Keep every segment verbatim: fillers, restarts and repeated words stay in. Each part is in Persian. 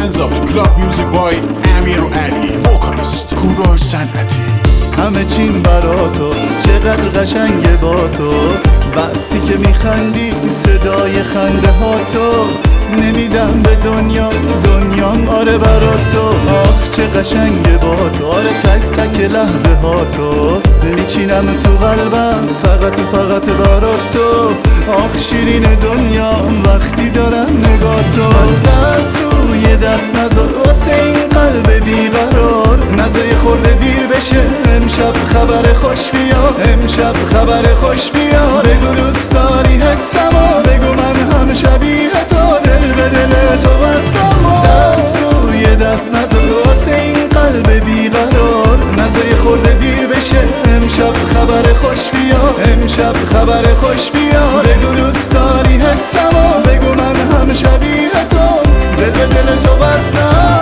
hands up to club music by امیر و علی وکالیست کوروش صنعتی. همه چیم برا تو چقدر قشنگه با تو، وقتی که میخندی صدای خنده ها تو، نمیدم به دنیا دنیام آره برا تو. آخ چه قشنگه با تو، آره تک تک لحظه ها تو، میچینم تو قلبم فقط فقط برا تو. آخ شیرین دنیام وقتی دارم نگاه تو. از دست روی دست نذار واسه این قلب بیقرار، نذار یه خورده دیر بشه امشب خبر خوش بیا، امشب خبر خوش بیا. بگو دوست داری حسمو، بگو من هم شبیه تو، دل به دل تو بستم. دست روی دست نذار واسه این قلب بیقرار، نذار یه خورده دیر بشه امشب خبر خوش بیا، امشب خبر خوش بیا. بگو دوست داری حسمو، بگو من هم شبیه تو، دل به دل تو بستم.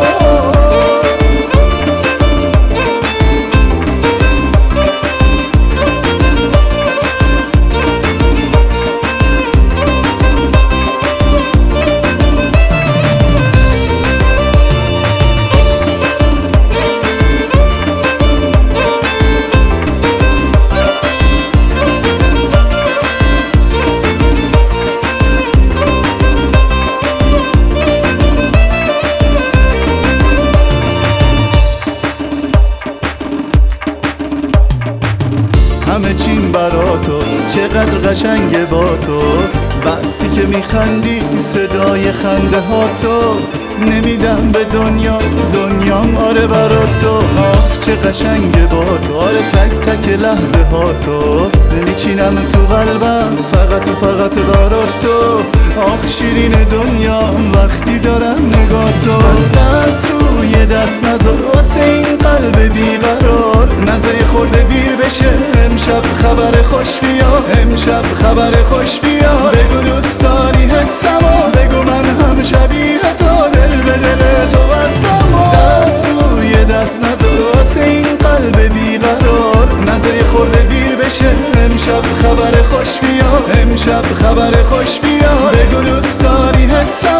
همه چیم برا تو چقدر قشنگه با تو، وقتی که میخندی صدای خنده ها تو، نمیدم به دنیا دنیام آره برا تو. آخ چه قشنگه با تو، آره تک تک لحظه ها تو، میچینم تو قلبم فقط فقط برا تو. آخ شیرین دنیام وقتی دارم نگاه تو. از دست روی دست نذار واسه این قلب بیقرار، نذار یه خورده دیر بشه امشب خبر خوش بیا، امشب خبر خوش بیا. بگو دوست داری حسمو، بگو من هم شبیه تو، دل به دل تو بستم. دست روی دست نذار واسه این قلب بیقرار، نذار یه خورده دیر بشه امشب خبر خوش بیا، امشب خبر خوش بیا. بگو دوست داری حسمو.